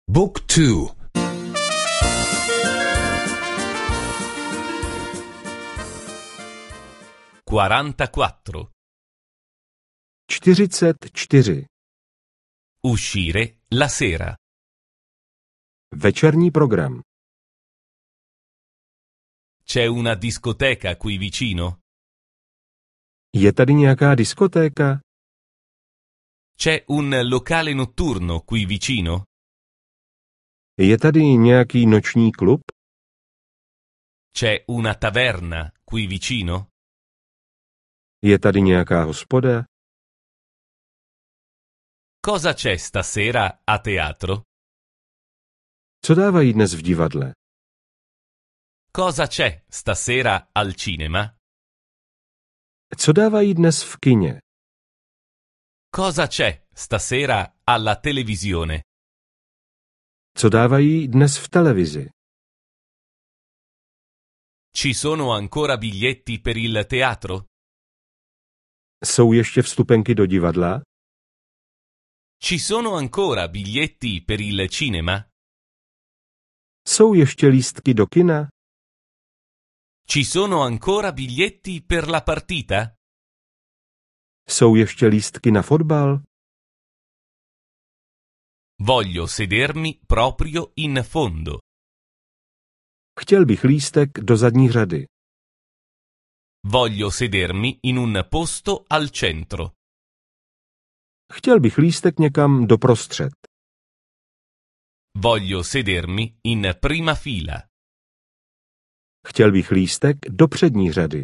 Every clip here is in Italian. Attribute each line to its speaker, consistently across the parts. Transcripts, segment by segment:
Speaker 1: Book 2.
Speaker 2: 44.
Speaker 3: 44.
Speaker 2: Uscire la sera.
Speaker 3: Večerní program.
Speaker 2: C'è una discoteca qui vicino?
Speaker 3: Je tady nějaká diskotéka?
Speaker 2: C'è un locale notturno qui vicino?
Speaker 3: Je tady nějaký noční klub?
Speaker 2: C'è una taverna qui vicino?
Speaker 3: Je tady nějaká hospoda?
Speaker 2: Cosa c'è stasera a teatro?
Speaker 3: Co dávají dnes v divadle?
Speaker 2: Cosa c'è stasera al cinema?
Speaker 3: Co dávají dnes v kině?
Speaker 2: Cosa c'è stasera alla televisione?
Speaker 3: Co dávají dnes v televizi?
Speaker 2: Ci sono ancora biglietti per il teatro?
Speaker 3: Jsou ještě vstupenky do divadla?
Speaker 2: Ci sono ancora biglietti per il cinema?
Speaker 3: Jsou ještě lístky do kina?
Speaker 2: Ci sono ancora biglietti per la partita?
Speaker 3: Jsou ještě lístky na fotbal?
Speaker 2: Voglio sedermi proprio in fondo.
Speaker 3: Chtěl bych lístek do zadní řady.
Speaker 2: Voglio sedermi in un posto al centro.
Speaker 3: Chtěl bych lístek někam doprostřed.
Speaker 2: Voglio sedermi in prima fila.
Speaker 3: Chtěl bych lístek do přední řady.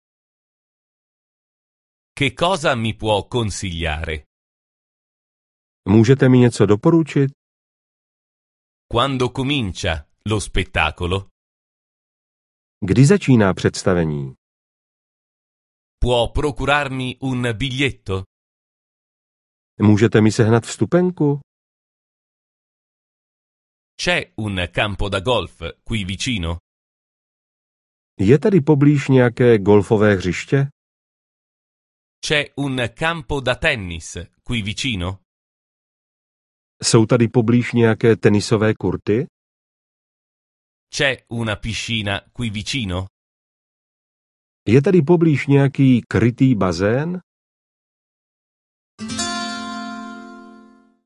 Speaker 2: Che cosa mi può consigliare?
Speaker 3: Můžete mi něco doporučit?
Speaker 2: Quando comincia lo spettacolo?
Speaker 3: Kdy začíná představení?
Speaker 2: Può procurarmi un biglietto?
Speaker 3: Můžete mi sehnat vstupenku?
Speaker 2: C'è un campo da golf qui vicino?
Speaker 3: Je tady poblíž nějaké golfové hřiště?
Speaker 2: C'è un campo da tennis qui vicino?
Speaker 3: Jsou tady poblíž nějaké tenisové kurty?
Speaker 2: C'è una piscina qui vicino?
Speaker 3: Je tady poblíž nějaký krytý bazén?